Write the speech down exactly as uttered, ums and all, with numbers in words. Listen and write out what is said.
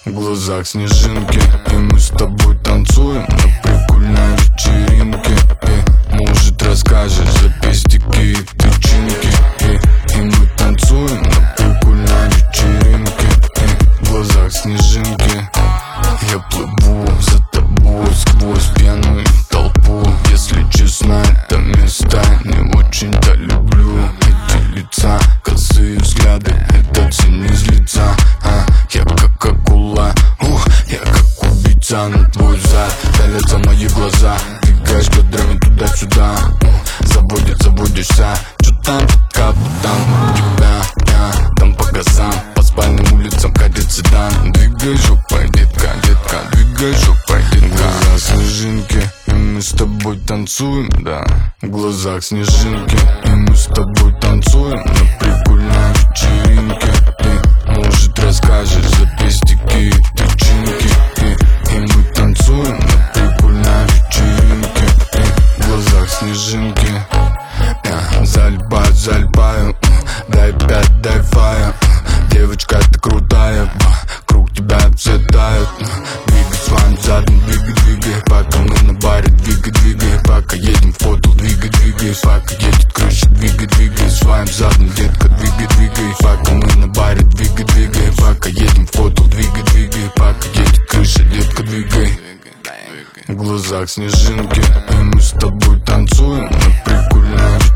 В глазах снежинки, и мы с тобой танцуем на прикольной вечеринке. И, может, расскажешь за пестики и тычинки. И, и мы танцуем на прикольной вечеринке. И, в глазах снежинки. Я плыву за тобой сквозь пьяную толпу. Если честно, это место не очень-то люблю. Эти лица, косые взгляды, это тень из лица. а, Я как акула, ух, я как убийца. На твой зад пялятся мои глаза. Двигаешь бедрами туда-сюда, заводит, заводишься. Чё там под капотом у тебя, я там по газам. По спальным улицам катит седан. Двигай жопой, детка, детка, двигай жопой, детка. В глазах снежинки, и мы с тобой танцуем, да. В глазах снежинки, и мы с тобой танцуем на прикольной вечеринке. И, может, расскажешь за пестики и тычинки. И, и мы танцуем на прикольной вечеринке. И, в глазах снежинки. Я залипаю, залипаю, дай пять, дай фая. Девочка, ты крутая, круг тебя обсетают. Двигай своим задом, двигай, двигай. Пока мы на баре, двигай, двигай. Пока едем в хотел, двигай, двигай. Пока едет крыша, двигай, двигай. Своим задом, детка, двигай, двигай. Пока мы на баре, двигай, двигай. Пока едем в хотел, двигай, двигай. Пока едет крыша, детка, двигай. В глазах снежинки, и мы с тобой танцуем на прикольной